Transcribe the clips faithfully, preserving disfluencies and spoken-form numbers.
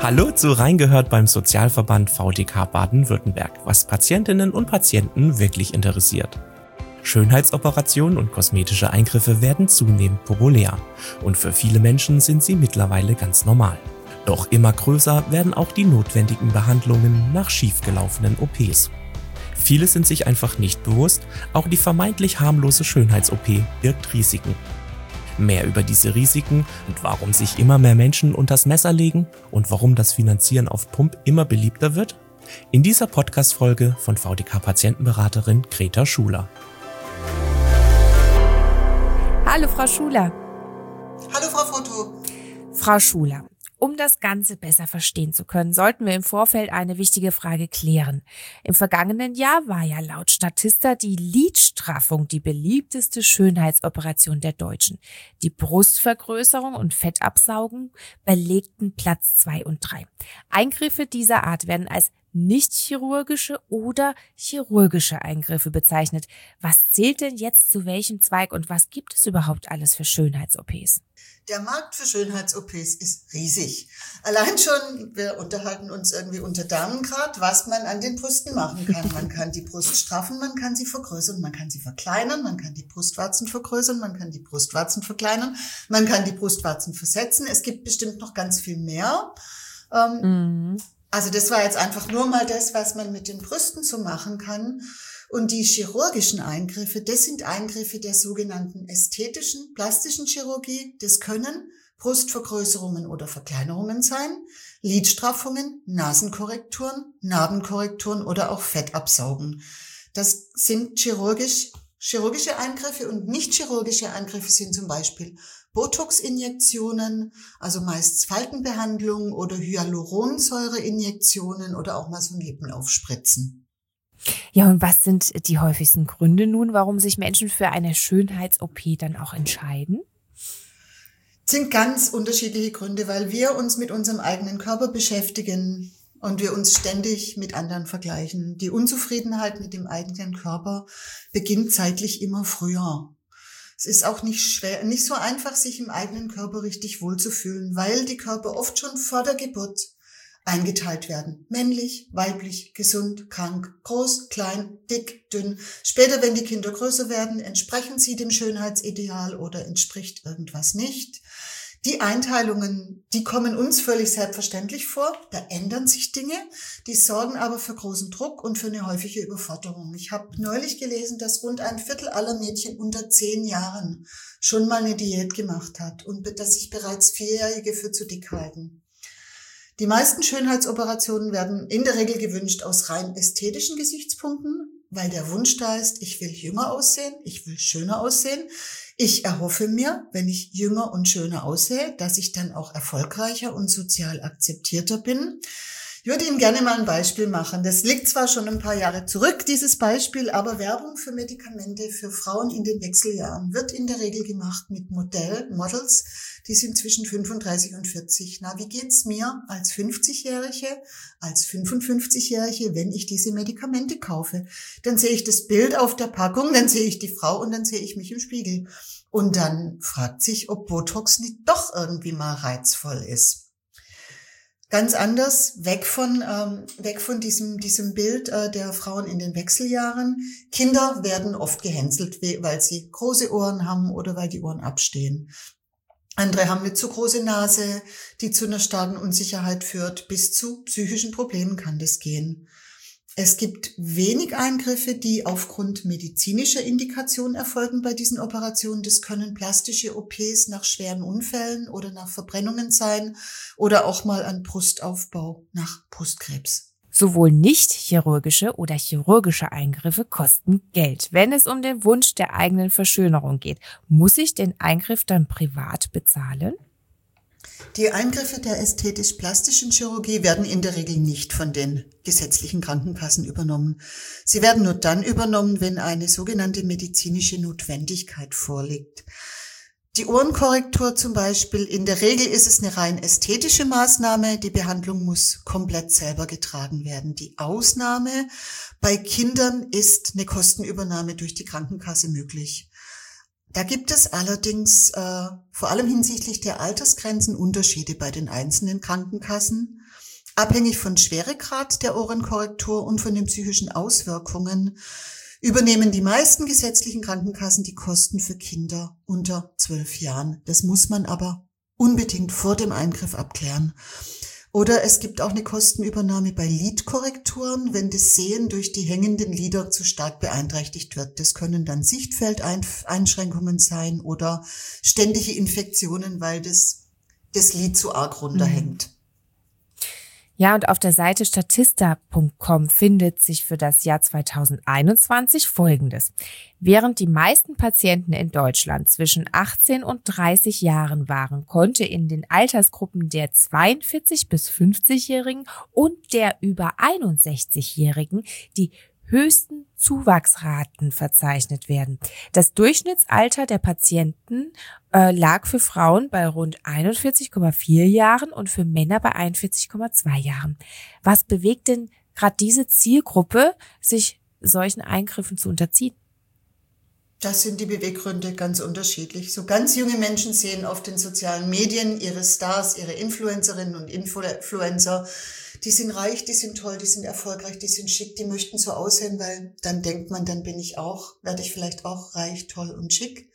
Hallo zu Reingehört beim Sozialverband V D K Baden-Württemberg, was Patientinnen und Patienten wirklich interessiert. Schönheitsoperationen und kosmetische Eingriffe werden zunehmend populär und für viele Menschen sind sie mittlerweile ganz normal. Doch immer größer werden auch die notwendigen Behandlungen nach schiefgelaufenen O Ps. Viele sind sich einfach nicht bewusst, auch die vermeintlich harmlose Schönheits-O P birgt Risiken. Mehr über diese Risiken und warum sich immer mehr Menschen unters Messer legen und warum das Finanzieren auf Pump immer beliebter wird? In dieser Podcast-Folge von V D K-Patientenberaterin Greta Schuler. Hallo Frau Schuler. Hallo Frau Foto. Frau Schuler, um das Ganze besser verstehen zu können, sollten wir im Vorfeld eine wichtige Frage klären. Im vergangenen Jahr war ja laut Statista die Lidstraffung die beliebteste Schönheitsoperation der Deutschen. Die Brustvergrößerung und Fettabsaugen belegten Platz zwei und drei. Eingriffe dieser Art werden als nicht chirurgische oder chirurgische Eingriffe bezeichnet. Was zählt denn jetzt zu welchem Zweig und was gibt es überhaupt alles für Schönheits-O Ps? Der Markt für Schönheits-O Ps ist riesig. Allein schon, wir unterhalten uns irgendwie unter Damen gerade, was man an den Brüsten machen kann. Man kann die Brust straffen, man kann sie vergrößern, man kann sie verkleinern, man kann die Brustwarzen vergrößern, man kann die Brustwarzen verkleinern, man kann die Brustwarzen versetzen. Es gibt bestimmt noch ganz viel mehr. Ähm, mhm. Also das war jetzt einfach nur mal das, was man mit den Brüsten so machen kann. Und die chirurgischen Eingriffe, das sind Eingriffe der sogenannten ästhetischen, plastischen Chirurgie. Das können Brustvergrößerungen oder Verkleinerungen sein, Lidstraffungen, Nasenkorrekturen, Narbenkorrekturen oder auch Fettabsaugen. Das sind chirurgisch, chirurgische Eingriffe und nicht chirurgische Eingriffe sind zum Beispiel Botox-Injektionen, also meist Faltenbehandlung oder Hyaluronsäure-Injektionen oder auch mal so ein Lippenaufspritzen. Ja, und was sind die häufigsten Gründe nun, warum sich Menschen für eine Schönheits-O P dann auch entscheiden? Es sind ganz unterschiedliche Gründe, weil wir uns mit unserem eigenen Körper beschäftigen und wir uns ständig mit anderen vergleichen. Die Unzufriedenheit mit dem eigenen Körper beginnt zeitlich immer früher. Es ist auch nicht schwer, nicht so einfach, sich im eigenen Körper richtig wohlzufühlen, weil die Körper oft schon vor der Geburt eingeteilt werden. Männlich, weiblich, gesund, krank, groß, klein, dick, dünn. Später, wenn die Kinder größer werden, entsprechen sie dem Schönheitsideal oder entspricht irgendwas nicht. Die Einteilungen, die kommen uns völlig selbstverständlich vor. Da ändern sich Dinge. Die sorgen aber für großen Druck und für eine häufige Überforderung. Ich habe neulich gelesen, dass rund ein Viertel aller Mädchen unter zehn Jahren schon mal eine Diät gemacht hat und dass sich bereits Vierjährige für zu dick halten. Die meisten Schönheitsoperationen werden in der Regel gewünscht aus rein ästhetischen Gesichtspunkten, weil der Wunsch da ist, ich will jünger aussehen, ich will schöner aussehen. Ich erhoffe mir, wenn ich jünger und schöner aussehe, dass ich dann auch erfolgreicher und sozial akzeptierter bin. Ich würde Ihnen gerne mal ein Beispiel machen. Das liegt zwar schon ein paar Jahre zurück, dieses Beispiel, aber Werbung für Medikamente für Frauen in den Wechseljahren wird in der Regel gemacht mit Modell, Models, die sind zwischen fünfunddreißig und vierzig. Na, wie geht's mir als fünfzigjährige, als fünfundfünfzigjährige, wenn ich diese Medikamente kaufe? Dann sehe ich das Bild auf der Packung, dann sehe ich die Frau und dann sehe ich mich im Spiegel. Und dann fragt sich, ob Botox nicht doch irgendwie mal reizvoll ist. Ganz anders, weg von ähm, weg von diesem diesem Bild äh, der Frauen in den Wechseljahren. Kinder werden oft gehänselt, weil sie große Ohren haben oder weil die Ohren abstehen. Andere haben eine zu große Nase, die zu einer starken Unsicherheit führt. Bis zu psychischen Problemen kann das gehen. Es gibt wenig Eingriffe, die aufgrund medizinischer Indikation erfolgen bei diesen Operationen. Das können plastische O Ps nach schweren Unfällen oder nach Verbrennungen sein oder auch mal ein Brustaufbau nach Brustkrebs. Sowohl nicht chirurgische oder chirurgische Eingriffe kosten Geld. Wenn es um den Wunsch der eigenen Verschönerung geht, muss ich den Eingriff dann privat bezahlen? Die Eingriffe der ästhetisch-plastischen Chirurgie werden in der Regel nicht von den gesetzlichen Krankenkassen übernommen. Sie werden nur dann übernommen, wenn eine sogenannte medizinische Notwendigkeit vorliegt. Die Ohrenkorrektur zum Beispiel, in der Regel ist es eine rein ästhetische Maßnahme. Die Behandlung muss komplett selber getragen werden. Die Ausnahme bei Kindern ist eine Kostenübernahme durch die Krankenkasse möglich. Da gibt es allerdings äh, vor allem hinsichtlich der Altersgrenzen Unterschiede bei den einzelnen Krankenkassen. Abhängig von Schweregrad der Ohrenkorrektur und von den psychischen Auswirkungen übernehmen die meisten gesetzlichen Krankenkassen die Kosten für Kinder unter zwölf Jahren. Das muss man aber unbedingt vor dem Eingriff abklären. Oder es gibt auch eine Kostenübernahme bei Lidkorrekturen, wenn das Sehen durch die hängenden Lider zu stark beeinträchtigt wird. Das können dann Sichtfeldeinschränkungen sein oder ständige Infektionen, weil das, das Lid zu arg runterhängt. Mhm. Ja, und auf der Seite statista punkt com findet sich für das Jahr zweitausendeinundzwanzig Folgendes. Während die meisten Patienten in Deutschland zwischen achtzehn und dreißig Jahren waren, konnte in den Altersgruppen der zweiundvierzig- bis fünfzigjährigen und der über einundsechzigjährigen die höchsten Zuwachsraten verzeichnet werden. Das Durchschnittsalter der Patienten äh, lag für Frauen bei rund einundvierzig Komma vier Jahren und für Männer bei einundvierzig Komma zwei Jahren. Was bewegt denn gerade diese Zielgruppe, sich solchen Eingriffen zu unterziehen? Das sind die Beweggründe ganz unterschiedlich. So ganz junge Menschen sehen auf den sozialen Medien ihre Stars, ihre Influencerinnen und Influencer. Die sind reich, die sind toll, die sind erfolgreich, die sind schick, die möchten so aussehen, weil dann denkt man, dann bin ich auch, werde ich vielleicht auch reich, toll und schick.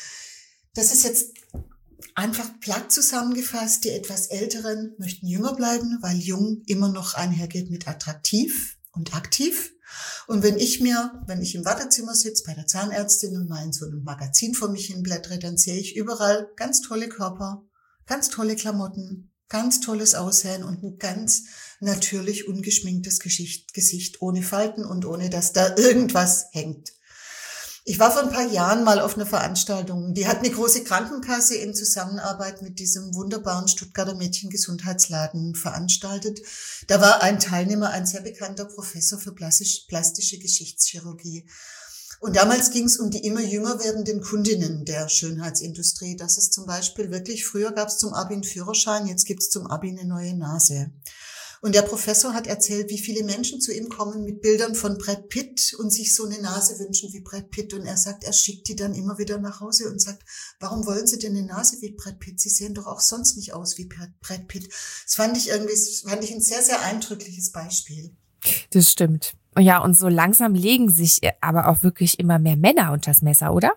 Das ist jetzt einfach platt zusammengefasst. Die etwas Älteren möchten jünger bleiben, weil jung immer noch einhergeht mit attraktiv und aktiv. Und wenn ich mir, wenn ich im Wartezimmer sitze bei der Zahnärztin und mal in so einem Magazin vor mich hinblättere, dann sehe ich überall ganz tolle Körper, ganz tolle Klamotten, ganz tolles Aussehen und ein ganz natürlich ungeschminktes Gesicht, Gesicht ohne Falten und ohne, dass da irgendwas hängt. Ich war vor ein paar Jahren mal auf einer Veranstaltung, die hat eine große Krankenkasse in Zusammenarbeit mit diesem wunderbaren Stuttgarter Mädchengesundheitsladen veranstaltet. Da war ein Teilnehmer, ein sehr bekannter Professor für plastische Geschichtschirurgie. Und damals ging es um die immer jünger werdenden Kundinnen der Schönheitsindustrie. Das ist zum Beispiel wirklich, früher gab es zum Abi einen Führerschein, jetzt gibt es zum Abi eine neue Nase. Und der Professor hat erzählt, wie viele Menschen zu ihm kommen mit Bildern von Brad Pitt und sich so eine Nase wünschen wie Brad Pitt. Und er sagt, er schickt die dann immer wieder nach Hause und sagt, warum wollen Sie denn eine Nase wie Brad Pitt? Sie sehen doch auch sonst nicht aus wie Brad Pitt. Das fand ich irgendwie, das fand ich ein sehr, sehr eindrückliches Beispiel. Das stimmt. Ja, und so langsam legen sich aber auch wirklich immer mehr Männer unters Messer, oder?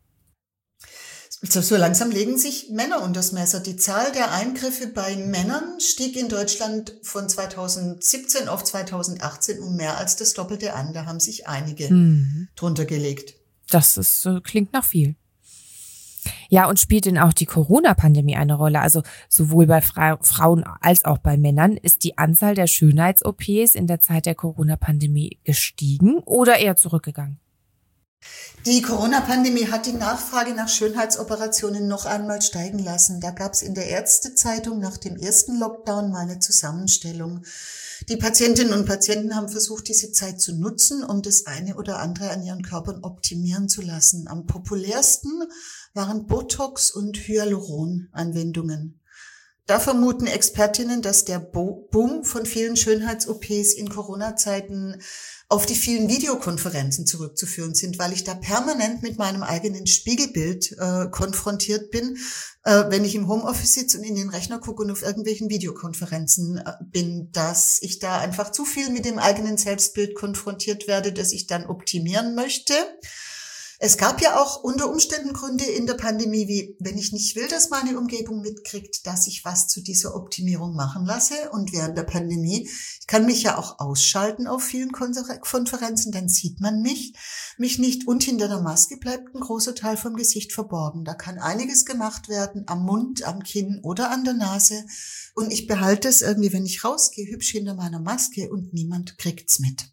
So, so langsam legen sich Männer unters Messer. Die Zahl der Eingriffe bei Männern stieg in Deutschland von zweitausendsiebzehn auf zweitausendachtzehn um mehr als das Doppelte an. Da haben sich einige mhm. drunter gelegt. Das ist, klingt nach viel. Ja, und spielt denn auch die Corona-Pandemie eine Rolle? Also sowohl bei Fra- Frauen als auch bei Männern. Ist die Anzahl der Schönheits-O Ps in der Zeit der Corona-Pandemie gestiegen oder eher zurückgegangen? Die Corona-Pandemie hat die Nachfrage nach Schönheitsoperationen noch einmal steigen lassen. Da gab es in der Ärztezeitung nach dem ersten Lockdown mal eine Zusammenstellung. Die Patientinnen und Patienten haben versucht, diese Zeit zu nutzen, um das eine oder andere an ihren Körpern optimieren zu lassen. Am populärsten waren Botox- und Hyaluron-Anwendungen. Da vermuten Expertinnen, dass der Bo- Boom von vielen Schönheits-O Ps in Corona-Zeiten auf die vielen Videokonferenzen zurückzuführen sind, weil ich da permanent mit meinem eigenen Spiegelbild äh, konfrontiert bin, äh, wenn ich im Homeoffice sitze und in den Rechner gucke und auf irgendwelchen Videokonferenzen äh, bin, dass ich da einfach zu viel mit dem eigenen Selbstbild konfrontiert werde, dass ich dann optimieren möchte. Es gab ja auch unter Umständen Gründe in der Pandemie, wie wenn ich nicht will, dass meine Umgebung mitkriegt, dass ich was zu dieser Optimierung machen lasse. Und während der Pandemie, ich kann mich ja auch ausschalten auf vielen Konferenzen, dann sieht man mich, mich nicht. Und hinter der Maske bleibt ein großer Teil vom Gesicht verborgen. Da kann einiges gemacht werden, am Mund, am Kinn oder an der Nase. Und ich behalte es irgendwie, wenn ich rausgehe, hübsch hinter meiner Maske und niemand kriegt's mit.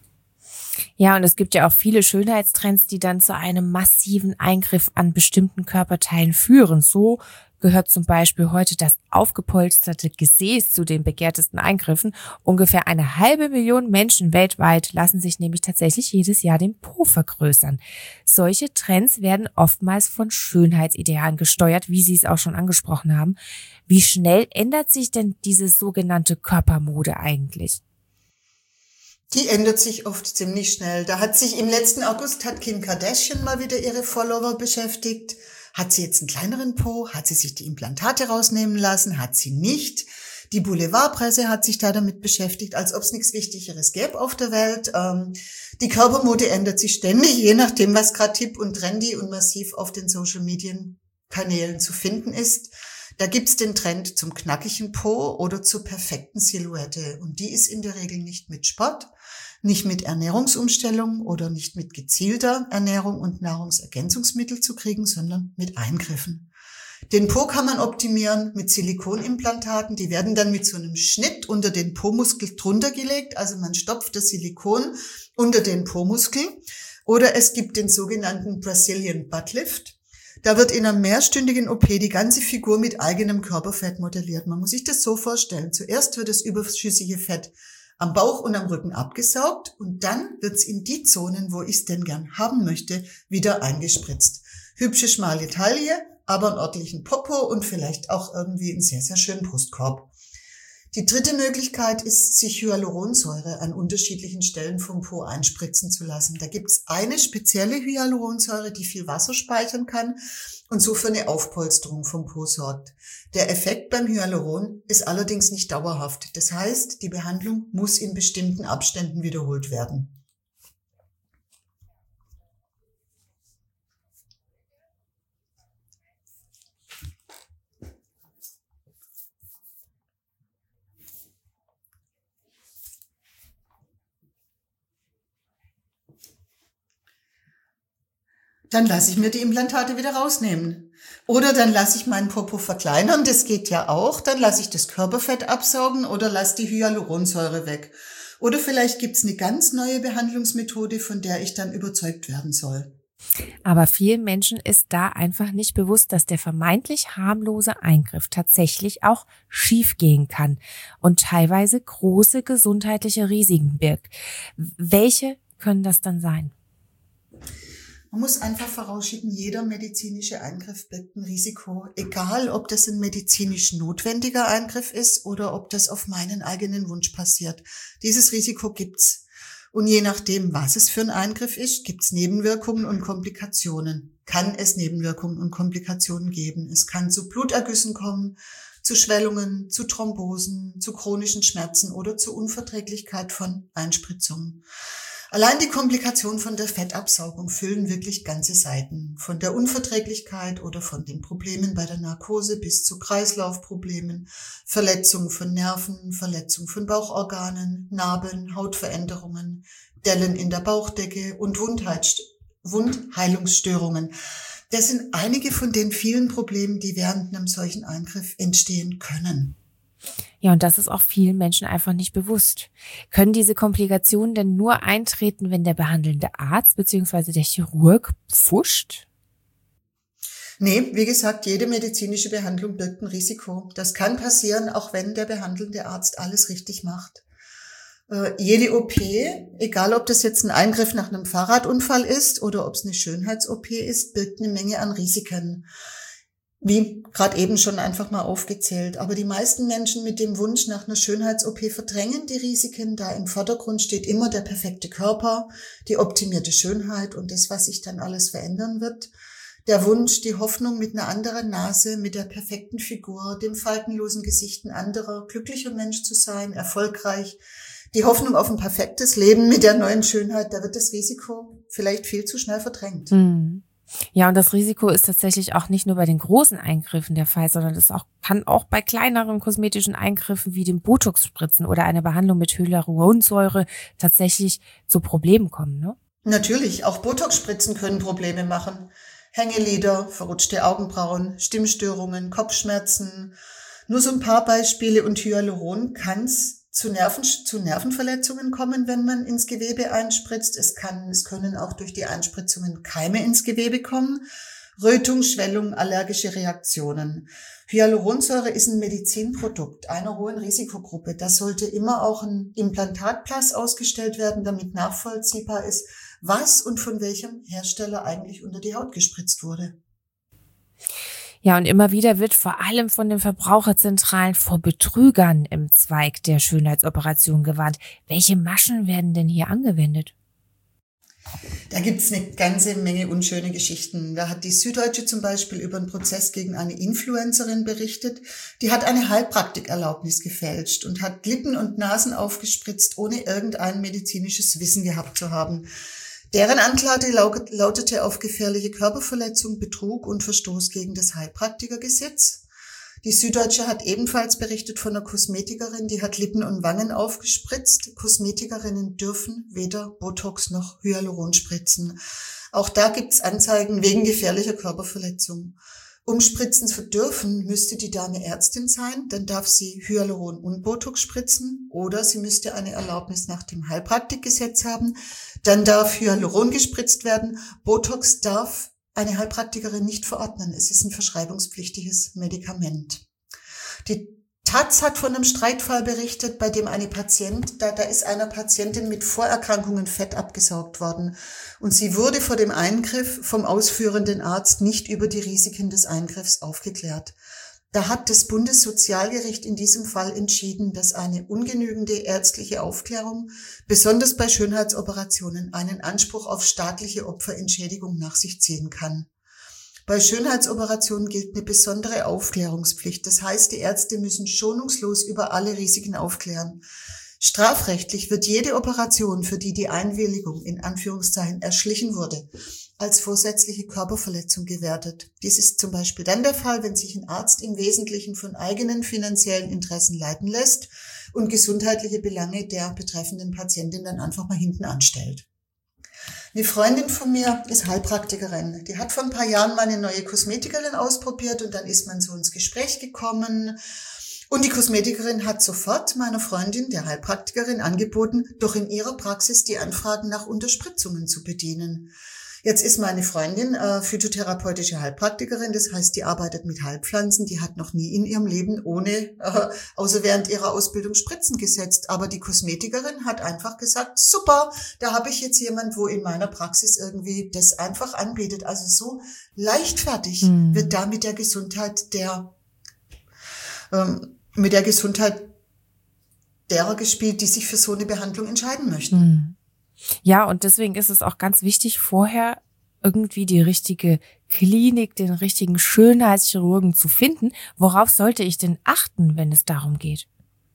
Ja, und es gibt ja auch viele Schönheitstrends, die dann zu einem massiven Eingriff an bestimmten Körperteilen führen. So gehört zum Beispiel heute das aufgepolsterte Gesäß zu den begehrtesten Eingriffen. Ungefähr eine halbe Million Menschen weltweit lassen sich nämlich tatsächlich jedes Jahr den Po vergrößern. Solche Trends werden oftmals von Schönheitsidealen gesteuert, wie Sie es auch schon angesprochen haben. Wie schnell ändert sich denn diese sogenannte Körpermode eigentlich? Die ändert sich oft ziemlich schnell. Da hat sich im letzten August hat Kim Kardashian mal wieder ihre Follower beschäftigt. Hat sie jetzt einen kleineren Po? Hat sie sich die Implantate rausnehmen lassen? Hat sie nicht? Die Boulevardpresse hat sich da damit beschäftigt, als ob es nichts Wichtigeres gäbe auf der Welt. Ähm, die Körpermode ändert sich ständig, je nachdem, was gerade hip und trendy und massiv auf den Social-Media-Kanälen zu finden ist. Da gibt's den Trend zum knackigen Po oder zur perfekten Silhouette. Und die ist in der Regel nicht mit Sport, nicht mit Ernährungsumstellung oder nicht mit gezielter Ernährung und Nahrungsergänzungsmittel zu kriegen, sondern mit Eingriffen. Den Po kann man optimieren mit Silikonimplantaten. Die werden dann mit so einem Schnitt unter den Po-Muskel drunter gelegt. Also man stopft das Silikon unter den Po-Muskel. Oder es gibt den sogenannten Brazilian Butt Lift. Da wird in einer mehrstündigen O P die ganze Figur mit eigenem Körperfett modelliert. Man muss sich das so vorstellen. Zuerst wird das überschüssige Fett am Bauch und am Rücken abgesaugt und dann wird's in die Zonen, wo ich es denn gern haben möchte, wieder eingespritzt. Hübsche, schmale Taille, aber einen ordentlichen Popo und vielleicht auch irgendwie einen sehr, sehr schönen Brustkorb. Die dritte Möglichkeit ist, sich Hyaluronsäure an unterschiedlichen Stellen vom Po einspritzen zu lassen. Da gibt's eine spezielle Hyaluronsäure, die viel Wasser speichern kann und so für eine Aufpolsterung vom Po sorgt. Der Effekt beim Hyaluron ist allerdings nicht dauerhaft. Das heißt, die Behandlung muss in bestimmten Abständen wiederholt werden. Dann lasse ich mir die Implantate wieder rausnehmen. Oder dann lasse ich meinen Popo verkleinern, das geht ja auch. Dann lasse ich das Körperfett absaugen oder lasse die Hyaluronsäure weg. Oder vielleicht gibt's eine ganz neue Behandlungsmethode, von der ich dann überzeugt werden soll. Aber vielen Menschen ist da einfach nicht bewusst, dass der vermeintlich harmlose Eingriff tatsächlich auch schiefgehen kann und teilweise große gesundheitliche Risiken birgt. Welche können das dann sein? Man muss einfach vorausschicken, jeder medizinische Eingriff birgt ein Risiko, egal ob das ein medizinisch notwendiger Eingriff ist oder ob das auf meinen eigenen Wunsch passiert. Dieses Risiko gibt's. Und je nachdem, was es für ein Eingriff ist, gibt's Nebenwirkungen und Komplikationen. Kann es Nebenwirkungen und Komplikationen geben. Es kann zu Blutergüssen kommen, zu Schwellungen, zu Thrombosen, zu chronischen Schmerzen oder zu Unverträglichkeit von Einspritzungen. Allein die Komplikationen von der Fettabsaugung füllen wirklich ganze Seiten. Von der Unverträglichkeit oder von den Problemen bei der Narkose bis zu Kreislaufproblemen, Verletzungen von Nerven, Verletzungen von Bauchorganen, Narben, Hautveränderungen, Dellen in der Bauchdecke und Wundheilungsstörungen. Das sind einige von den vielen Problemen, die während einem solchen Eingriff entstehen können. Ja, und das ist auch vielen Menschen einfach nicht bewusst. Können diese Komplikationen denn nur eintreten, wenn der behandelnde Arzt bzw. der Chirurg pfuscht? Nee, wie gesagt, jede medizinische Behandlung birgt ein Risiko. Das kann passieren, auch wenn der behandelnde Arzt alles richtig macht. Äh, jede O P, egal ob das jetzt ein Eingriff nach einem Fahrradunfall ist oder ob es eine Schönheits-O P ist, birgt eine Menge an Risiken. Wie gerade eben schon einfach mal aufgezählt. Aber die meisten Menschen mit dem Wunsch nach einer Schönheits-O P verdrängen die Risiken, da im Vordergrund steht immer der perfekte Körper, die optimierte Schönheit und das, was sich dann alles verändern wird. Der Wunsch, die Hoffnung mit einer anderen Nase, mit der perfekten Figur, dem faltenlosen Gesicht ein anderer, glücklicher Mensch zu sein, erfolgreich. Die Hoffnung auf ein perfektes Leben mit der neuen Schönheit, da wird das Risiko vielleicht viel zu schnell verdrängt. Mhm. Ja, und das Risiko ist tatsächlich auch nicht nur bei den großen Eingriffen der Fall, sondern das auch, kann auch bei kleineren kosmetischen Eingriffen wie dem Botox-Spritzen oder einer Behandlung mit Hyaluronsäure tatsächlich zu Problemen kommen, ne? Natürlich, auch Botox-Spritzen können Probleme machen. Hängelider, verrutschte Augenbrauen, Stimmstörungen, Kopfschmerzen. Nur so ein paar Beispiele und Hyaluron kann's zu Nerven, zu Nervenverletzungen kommen, wenn man ins Gewebe einspritzt. Es kann, es können auch durch die Einspritzungen Keime ins Gewebe kommen. Rötung, Schwellung, allergische Reaktionen. Hyaluronsäure ist ein Medizinprodukt einer hohen Risikogruppe. Da sollte immer auch ein Implantatpass ausgestellt werden, damit nachvollziehbar ist, was und von welchem Hersteller eigentlich unter die Haut gespritzt wurde. Ja, und immer wieder wird vor allem von den Verbraucherzentralen vor Betrügern im Zweig der Schönheitsoperation gewarnt. Welche Maschen werden denn hier angewendet? Da gibt's eine ganze Menge unschöne Geschichten. Da hat die Süddeutsche zum Beispiel über einen Prozess gegen eine Influencerin berichtet. Die hat eine Heilpraktikerlaubnis gefälscht und hat Lippen und Nasen aufgespritzt, ohne irgendein medizinisches Wissen gehabt zu haben. Deren Anklage lautete auf gefährliche Körperverletzung, Betrug und Verstoß gegen das Heilpraktikergesetz. Die Süddeutsche hat ebenfalls berichtet von einer Kosmetikerin, die hat Lippen und Wangen aufgespritzt. Kosmetikerinnen dürfen weder Botox noch Hyaluron spritzen. Auch da gibt's Anzeigen wegen gefährlicher Körperverletzung. Um spritzen zu dürfen, müsste die Dame Ärztin sein, dann darf sie Hyaluron und Botox spritzen, oder sie müsste eine Erlaubnis nach dem Heilpraktikgesetz haben, dann darf Hyaluron gespritzt werden. Botox darf eine Heilpraktikerin nicht verordnen. Es ist ein verschreibungspflichtiges Medikament. Die Taz hat von einem Streitfall berichtet, bei dem eine Patient, da, da ist einer Patientin mit Vorerkrankungen Fett abgesaugt worden. Und sie wurde vor dem Eingriff vom ausführenden Arzt nicht über die Risiken des Eingriffs aufgeklärt. Da hat das Bundessozialgericht in diesem Fall entschieden, dass eine ungenügende ärztliche Aufklärung, besonders bei Schönheitsoperationen, einen Anspruch auf staatliche Opferentschädigung nach sich ziehen kann. Bei Schönheitsoperationen gilt eine besondere Aufklärungspflicht. Das heißt, die Ärzte müssen schonungslos über alle Risiken aufklären. Strafrechtlich wird jede Operation, für die die Einwilligung in Anführungszeichen erschlichen wurde, als vorsätzliche Körperverletzung gewertet. Dies ist zum Beispiel dann der Fall, wenn sich ein Arzt im Wesentlichen von eigenen finanziellen Interessen leiten lässt und gesundheitliche Belange der betreffenden Patientin dann einfach mal hinten anstellt. Eine Freundin von mir ist Heilpraktikerin. Die hat vor ein paar Jahren mal eine neue Kosmetikerin ausprobiert und dann ist man so ins Gespräch gekommen. Und die Kosmetikerin hat sofort meiner Freundin, der Heilpraktikerin, angeboten, doch in ihrer Praxis die Anfragen nach Unterspritzungen zu bedienen. Jetzt ist meine Freundin äh, phytotherapeutische Heilpraktikerin, das heißt, die arbeitet mit Heilpflanzen, die hat noch nie in ihrem Leben ohne, äh, außer während ihrer Ausbildung Spritzen gesetzt. Aber die Kosmetikerin hat einfach gesagt, super, da habe ich jetzt jemand, wo in meiner Praxis irgendwie das einfach anbietet. Also so leichtfertig mhm. wird da mit der Gesundheit der, ähm, mit der Gesundheit derer gespielt, die sich für so eine Behandlung entscheiden möchten. Mhm. Ja, und deswegen ist es auch ganz wichtig, vorher irgendwie die richtige Klinik, den richtigen Schönheitschirurgen zu finden. Worauf sollte ich denn achten, wenn es darum geht?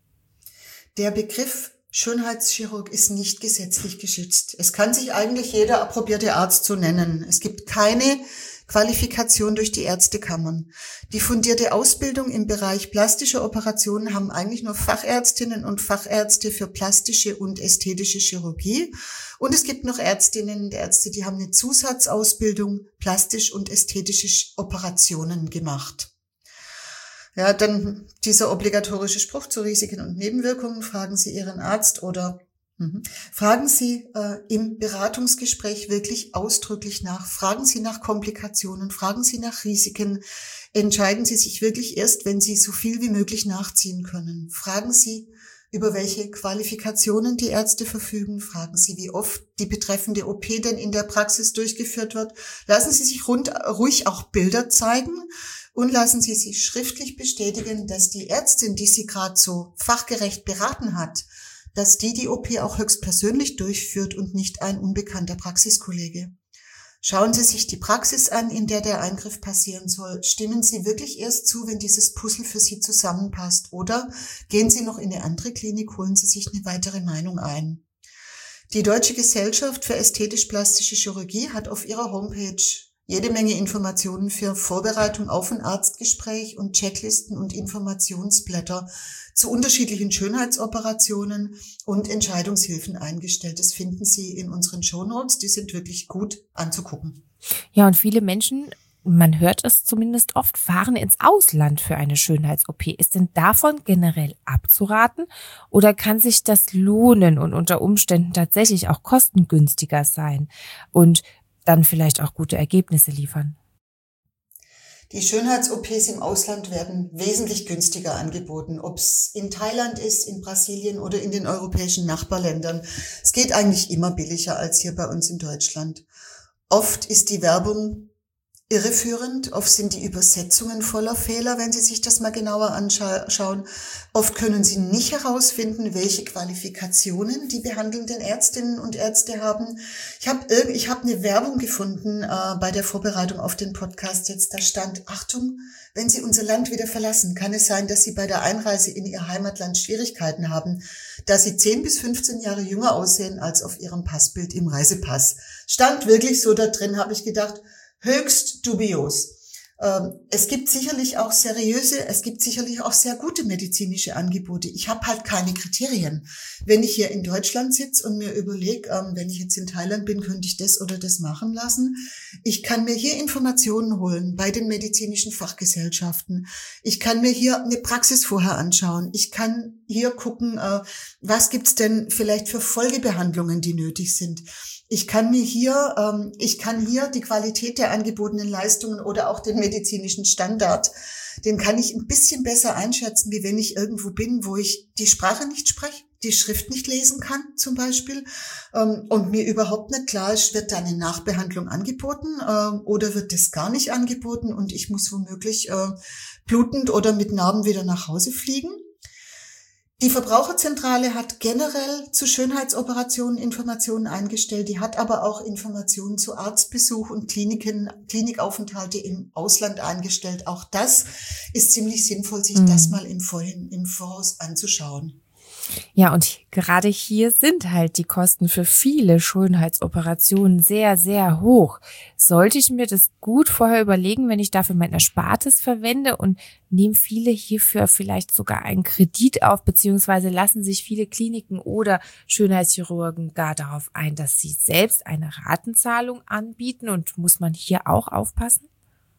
Der Begriff Schönheitschirurg ist nicht gesetzlich geschützt. Es kann sich eigentlich jeder approbierte Arzt so nennen. Es gibt keine Qualifikation durch die Ärztekammern. Die fundierte Ausbildung im Bereich plastischer Operationen haben eigentlich nur Fachärztinnen und Fachärzte für plastische und ästhetische Chirurgie. Und es gibt noch Ärztinnen und Ärzte, die haben eine Zusatzausbildung plastisch und ästhetische Operationen gemacht. Ja, dann dieser obligatorische Spruch zu Risiken und Nebenwirkungen. Fragen Sie Ihren Arzt oder mhm. fragen Sie äh, im Beratungsgespräch wirklich ausdrücklich nach. Fragen Sie nach Komplikationen, fragen Sie nach Risiken. Entscheiden Sie sich wirklich erst, wenn Sie so viel wie möglich nachziehen können. Fragen Sie, über welche Qualifikationen die Ärzte verfügen. Fragen Sie, wie oft die betreffende O P denn in der Praxis durchgeführt wird. Lassen Sie sich rund, ruhig auch Bilder zeigen. Und lassen Sie sich schriftlich bestätigen, dass die Ärztin, die Sie gerade so fachgerecht beraten hat, dass die die O P auch höchstpersönlich durchführt und nicht ein unbekannter Praxiskollege. Schauen Sie sich die Praxis an, in der der Eingriff passieren soll. Stimmen Sie wirklich erst zu, wenn dieses Puzzle für Sie zusammenpasst. Oder gehen Sie noch in eine andere Klinik, holen Sie sich eine weitere Meinung ein. Die Deutsche Gesellschaft für ästhetisch-plastische Chirurgie hat auf ihrer Homepage jede Menge Informationen für Vorbereitung auf ein Arztgespräch und Checklisten und Informationsblätter zu unterschiedlichen Schönheitsoperationen und Entscheidungshilfen eingestellt. Das finden Sie in unseren Shownotes. Die sind wirklich gut anzugucken. Ja, und viele Menschen, man hört es zumindest oft, fahren ins Ausland für eine Schönheits-O P. Ist denn davon generell abzuraten oder kann sich das lohnen und unter Umständen tatsächlich auch kostengünstiger sein und dann vielleicht auch gute Ergebnisse liefern? Die Schönheits-O Ps im Ausland werden wesentlich günstiger angeboten, ob es in Thailand ist, in Brasilien oder in den europäischen Nachbarländern. Es geht eigentlich immer billiger als hier bei uns in Deutschland. Oft ist die Werbung irreführend. Oft sind die Übersetzungen voller Fehler, wenn Sie sich das mal genauer anschauen. Oft können Sie nicht herausfinden, welche Qualifikationen die behandelnden Ärztinnen und Ärzte haben. Ich habe ich habe eine Werbung gefunden äh, bei der Vorbereitung auf den Podcast jetzt. Da stand: Achtung, wenn Sie unser Land wieder verlassen, kann es sein, dass Sie bei der Einreise in Ihr Heimatland Schwierigkeiten haben, da Sie zehn bis fünfzehn Jahre jünger aussehen als auf Ihrem Passbild im Reisepass. Stand wirklich so da drin, habe ich gedacht. Höchst dubios. Es gibt sicherlich auch seriöse, es gibt sicherlich auch sehr gute medizinische Angebote. Ich habe halt keine Kriterien. Wenn ich hier in Deutschland sitze und mir überlege, wenn ich jetzt in Thailand bin, könnte ich das oder das machen lassen. Ich kann mir hier Informationen holen bei den medizinischen Fachgesellschaften. Ich kann mir hier eine Praxis vorher anschauen. Ich kann hier gucken, was gibt's denn vielleicht für Folgebehandlungen, die nötig sind. Ich kann mir hier, ähm, ich kann hier die Qualität der angebotenen Leistungen oder auch den medizinischen Standard, den kann ich ein bisschen besser einschätzen, wie wenn ich irgendwo bin, wo ich die Sprache nicht spreche, die Schrift nicht lesen kann zum Beispiel, ähm, und mir überhaupt nicht klar ist, wird da eine Nachbehandlung angeboten äh, oder wird das gar nicht angeboten und ich muss womöglich äh, blutend oder mit Narben wieder nach Hause fliegen. Die Verbraucherzentrale hat generell zu Schönheitsoperationen Informationen eingestellt. Die hat aber auch Informationen zu Arztbesuch und Kliniken, Klinikaufenthalte im Ausland eingestellt. Auch das ist ziemlich sinnvoll, sich mhm. das mal im Vorhin, im Voraus anzuschauen. Ja, und gerade hier sind halt die Kosten für viele Schönheitsoperationen sehr, sehr hoch. Sollte ich mir das gut vorher überlegen, wenn ich dafür mein Erspartes verwende, und nehmen viele hierfür vielleicht sogar einen Kredit auf, beziehungsweise lassen sich viele Kliniken oder Schönheitschirurgen gar darauf ein, dass sie selbst eine Ratenzahlung anbieten, und muss man hier auch aufpassen?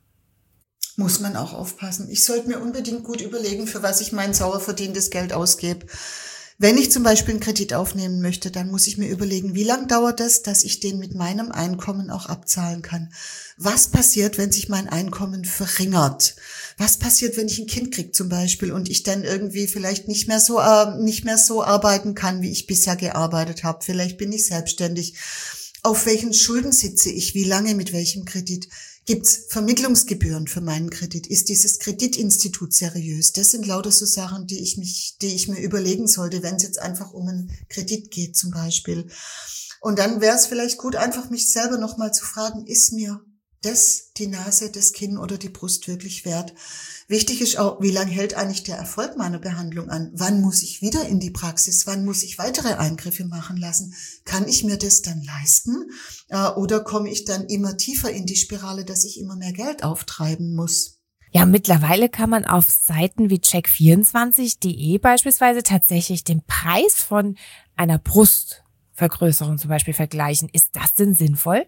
Muss man auch aufpassen. Ich sollte mir unbedingt gut überlegen, für was ich mein sauer verdientes Geld ausgebe. Wenn ich zum Beispiel einen Kredit aufnehmen möchte, dann muss ich mir überlegen, wie lang dauert es, dass ich den mit meinem Einkommen auch abzahlen kann. Was passiert, wenn sich mein Einkommen verringert? Was passiert, wenn ich ein Kind kriege zum Beispiel und ich dann irgendwie vielleicht nicht mehr so äh, nicht mehr so arbeiten kann, wie ich bisher gearbeitet habe? Vielleicht bin ich selbstständig. Auf welchen Schulden sitze ich? Wie lange mit welchem Kredit? Gibt's Vermittlungsgebühren für meinen Kredit? Ist dieses Kreditinstitut seriös? Das sind lauter so Sachen, die ich mich, die ich mir überlegen sollte, wenn es jetzt einfach um einen Kredit geht zum Beispiel. Und dann wäre es vielleicht gut, einfach mich selber nochmal zu fragen, ist mir das die Nase, das Kinn oder die Brust wirklich wert? Wichtig ist auch, wie lange hält eigentlich der Erfolg meiner Behandlung an? Wann muss ich wieder in die Praxis? Wann muss ich weitere Eingriffe machen lassen? Kann ich mir das dann leisten? Oder komme ich dann immer tiefer in die Spirale, dass ich immer mehr Geld auftreiben muss? Ja, mittlerweile kann man auf Seiten wie check vierundzwanzig punkt de beispielsweise tatsächlich den Preis von einer Brustvergrößerung zum Beispiel vergleichen. Ist das denn sinnvoll?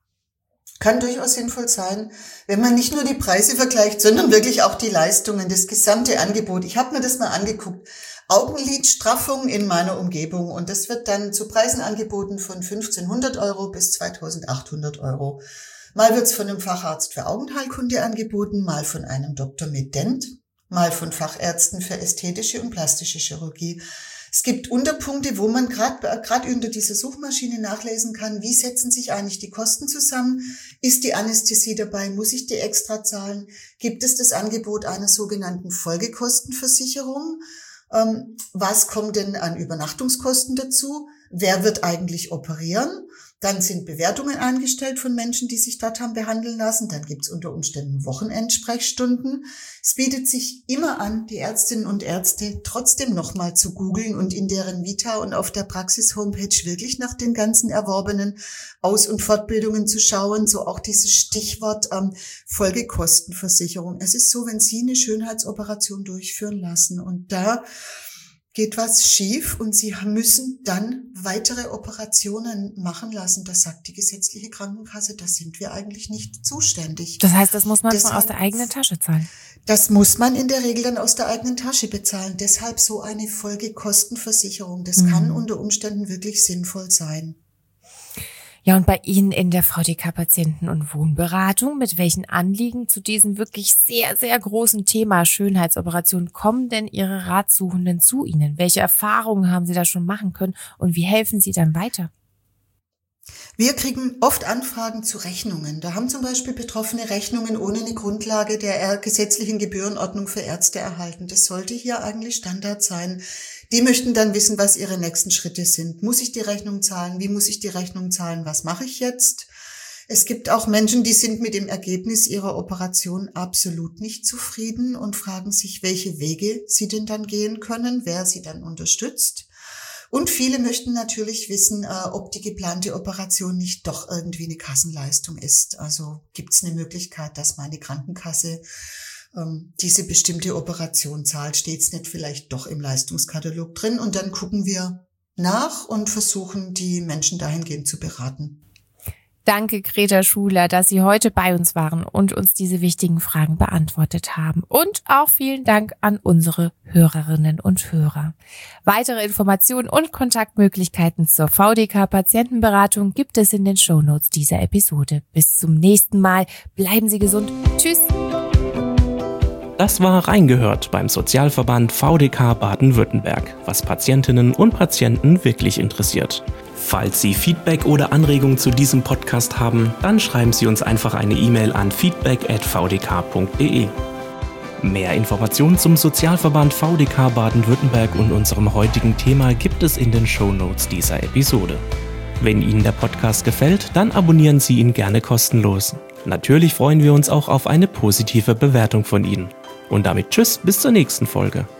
Kann durchaus sinnvoll sein, wenn man nicht nur die Preise vergleicht, sondern wirklich auch die Leistungen, das gesamte Angebot. Ich habe mir das mal angeguckt. Augenlidstraffung in meiner Umgebung, und das wird dann zu Preisen angeboten von fünfzehnhundert Euro bis zweitausendachthundert Euro. Mal wird's von einem Facharzt für Augenheilkunde angeboten, mal von einem Doktor mit Dent, mal von Fachärzten für ästhetische und plastische Chirurgie. Es gibt Unterpunkte, wo man gerade gerade unter dieser Suchmaschine nachlesen kann, wie setzen sich eigentlich die Kosten zusammen? Ist die Anästhesie dabei? Muss ich die extra zahlen? Gibt es das Angebot einer sogenannten Folgekostenversicherung? Ähm, was kommt denn an Übernachtungskosten dazu? Wer wird eigentlich operieren? Dann sind Bewertungen eingestellt von Menschen, die sich dort haben behandeln lassen. Dann gibt es unter Umständen Wochenendsprechstunden. Es bietet sich immer an, die Ärztinnen und Ärzte trotzdem nochmal zu googeln und in deren Vita und auf der Praxis-Homepage wirklich nach den ganzen erworbenen Aus- und Fortbildungen zu schauen. So auch dieses Stichwort ähm, Folgekostenversicherung. Es ist so, wenn Sie eine Schönheitsoperation durchführen lassen und da geht was schief und Sie müssen dann weitere Operationen machen lassen. Das sagt die gesetzliche Krankenkasse, da sind wir eigentlich nicht zuständig. Das heißt, das muss man Deshalb, aus der eigenen Tasche zahlen? Das muss man in der Regel dann aus der eigenen Tasche bezahlen. Deshalb so eine Folgekostenversicherung. Das mhm. kann unter Umständen wirklich sinnvoll sein. Ja, und bei Ihnen in der V D K-Patienten- und Wohnberatung, mit welchen Anliegen zu diesem wirklich sehr, sehr großen Thema Schönheitsoperation kommen denn Ihre Ratsuchenden zu Ihnen? Welche Erfahrungen haben Sie da schon machen können und wie helfen Sie dann weiter? Wir kriegen oft Anfragen zu Rechnungen. Da haben zum Beispiel Betroffene Rechnungen ohne eine Grundlage der gesetzlichen Gebührenordnung für Ärzte erhalten. Das sollte hier eigentlich Standard sein. Die möchten dann wissen, was ihre nächsten Schritte sind. Muss ich die Rechnung zahlen? Wie muss ich die Rechnung zahlen? Was mache ich jetzt? Es gibt auch Menschen, die sind mit dem Ergebnis ihrer Operation absolut nicht zufrieden und fragen sich, welche Wege sie denn dann gehen können, wer sie dann unterstützt. Und viele möchten natürlich wissen, ob die geplante Operation nicht doch irgendwie eine Kassenleistung ist. Also gibt es eine Möglichkeit, dass meine Krankenkasse ähm, diese bestimmte Operation zahlt? Steht es nicht vielleicht doch im Leistungskatalog drin? Und dann gucken wir nach und versuchen, die Menschen dahingehend zu beraten. Danke, Greta Schuler, dass Sie heute bei uns waren und uns diese wichtigen Fragen beantwortet haben. Und auch vielen Dank an unsere Hörerinnen und Hörer. Weitere Informationen und Kontaktmöglichkeiten zur V D K-Patientenberatung gibt es in den Shownotes dieser Episode. Bis zum nächsten Mal. Bleiben Sie gesund. Tschüss. Das war Reingehört beim Sozialverband V D K Baden-Württemberg, was Patientinnen und Patienten wirklich interessiert. Falls Sie Feedback oder Anregungen zu diesem Podcast haben, dann schreiben Sie uns einfach eine E-Mail an feedback at v d k punkt d e. Mehr Informationen zum Sozialverband V D K Baden-Württemberg und unserem heutigen Thema gibt es in den Shownotes dieser Episode. Wenn Ihnen der Podcast gefällt, dann abonnieren Sie ihn gerne kostenlos. Natürlich freuen wir uns auch auf eine positive Bewertung von Ihnen. Und damit tschüss, bis zur nächsten Folge.